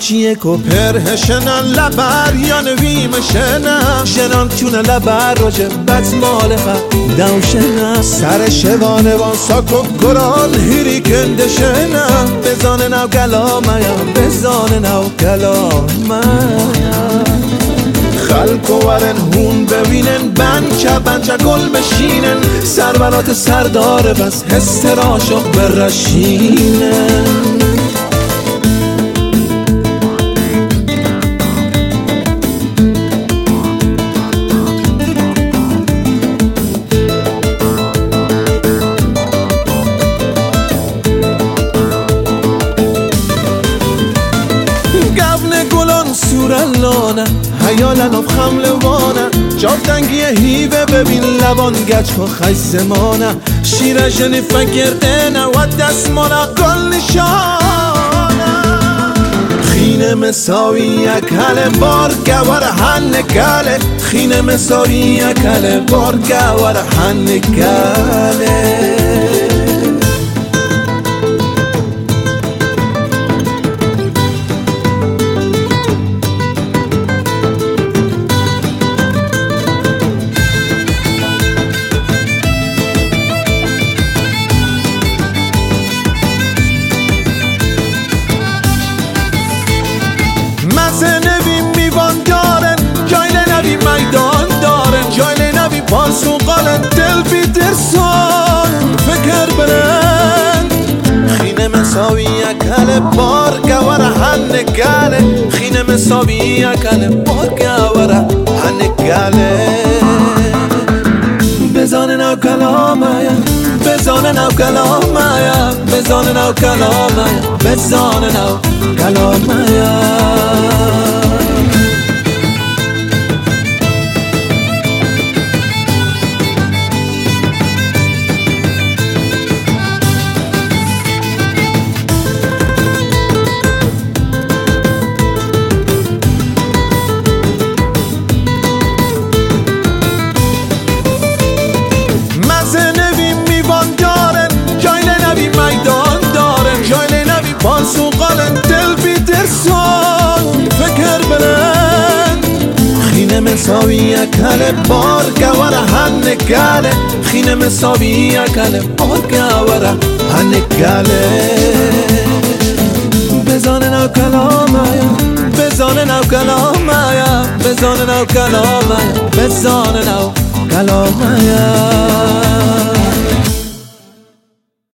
چیه کو پرهشنن لبر یا نویمشنن شنان چونه لبر راجه بد مال خب دوشنن سر شوانه وان ساکو گران هیری کندشنن بزانه نو گلامایم بزانه نو گلامایم خلق ورن هون ببینن بنچه گل بشینن سرورات سرداره بس حس راشق برشینن سورلانه حیالن و خملوانه جافتنگی هیوه ببین لبان گچ و خیزمانه شیر جنی فکردنه و دستمانه گل نشانه خینه مساوی یکل بار گوار هنگله خینه مساوی یکل بار گوار هنگله مزه نوی میوان دارن جای نوی میدان دارن جای نوی پاسو قالن دل بی درسان فکر برن خینه مساوی اکل بار گواره هنگله خینه مساوی اکل بار گواره هنگله بزانه نو کلامایم بزانه نو کلامایم بزانه نو کلامایم بزانه نو کلامایم پاسو قالن دل بی درسان فکر برن خینه مساوی اکل بار گواره هنگله خینه مساوی اکل بار گواره هنگله بزانه نو کلامایم بزانه نو کلامایم بزانه نو کلامایم بزانه نو کلامایم